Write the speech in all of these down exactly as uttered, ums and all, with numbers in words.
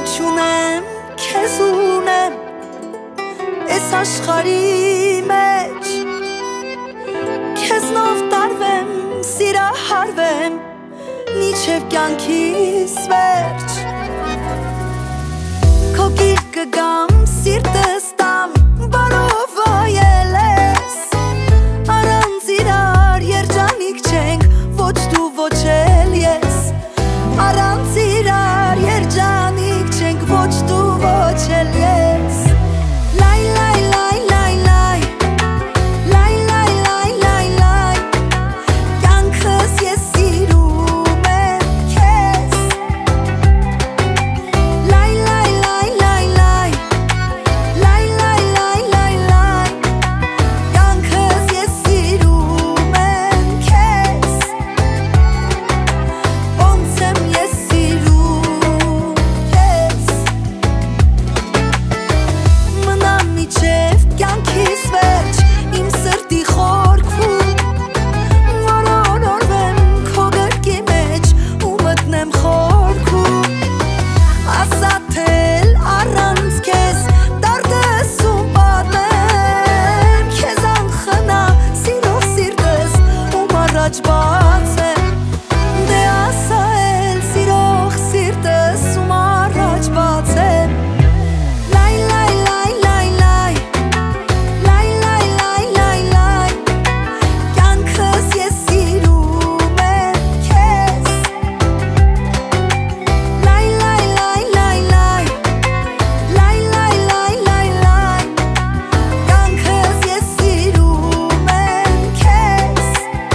չունեմ, քեզ ունեմ Այս աշխարհի մեջ Քեզնով տարվեմ, սիրահարվեմ Մինչև կյանքիս վերջ Քո գիրկը գամ, սիրտս տամ Բարով այել ես Առանց իրար երջանիկ չենք Ոչ դու, ոչ էլ ես Առանց իրար երջանիկ չենք Ոչ դու, ոչ էլ ես Լայ, լայ, լայ, լայ, լայ Լայ, լայ, լայ, լայ, լայ Կյանքս ես սիրում եմ քեզ Լայ, լայ, լայ, լայ, լայ Լայ, լայ, լայ, լայ, լայ Կյանքս ես սիրում եմ քեզ Ոնց եմ ես սիրում քեզ Մնամ միջև կյանքիս վերջ Իմ սրտի խորքում Որորորվեմ քո գրկի մեջ Ու մտնեմ խորքում Ասաթել առանց քեզ Դարդս ու պատմեմ Քեզ անխնա սիրող սիրտս Ում առաջ բացեմ Դե ասա էլ սիրող սիրտս Ում առաջ բացեմ Լայ, լայ, լայ, լայ, լայ Լայ, լայ, լայ, լայ, լայ Կյանքս ես սիրում եմ քեզ Լայ, լայ, լայ, լայ, լայ Լայ, լայ, լայ, լայ, լայ Կյանքս ես սիրում եմ քեզ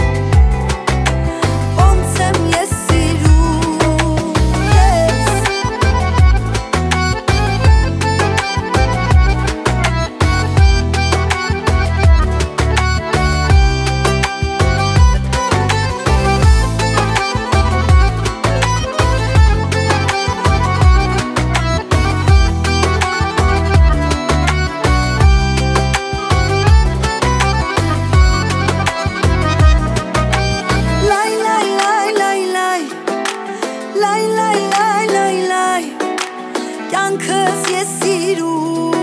Ոնց եմ ես սիրում Լայ, լայ, լայ, լայ, լայ Լայ, լայ, լայ, լայ, լայ Կյանքս ես սիրում